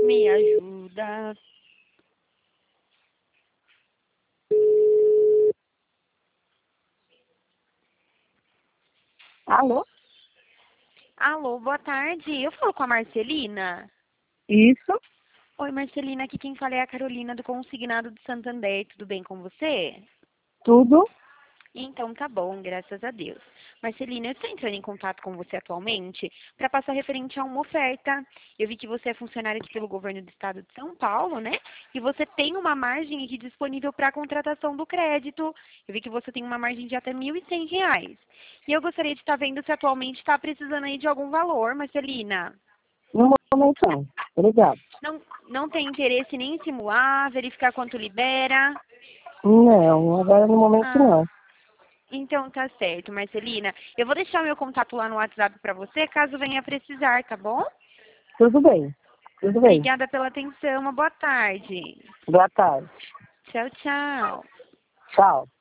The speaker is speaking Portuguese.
Me ajuda. Alô? Alô, boa tarde. Eu falo com a Marcelina. Isso? Oi, Marcelina, aqui quem fala é a Carolina do Consignado do Santander. Tudo bem com você? Tudo? Então tá bom, graças a Deus. Marcelina, eu estou entrando em contato com você atualmente para passar referente a uma oferta. Eu vi que você é funcionária aqui pelo governo do estado de São Paulo, né? E você tem uma margem aqui disponível para a contratação do crédito. Eu vi que você tem uma margem de até R$ 1.100. E eu gostaria de estar vendo se atualmente está precisando aí de algum valor, Marcelina. No momento não. Obrigado. Não tem interesse nem em simular, verificar quanto libera? Não, agora no momento Ah. não. Então tá certo, Marcelina. Eu vou deixar meu contato lá no WhatsApp para você, caso venha precisar, tá bom? Tudo bem. Tudo bem. Obrigada pela atenção. Uma boa tarde. Boa tarde. Tchau, tchau. Tchau.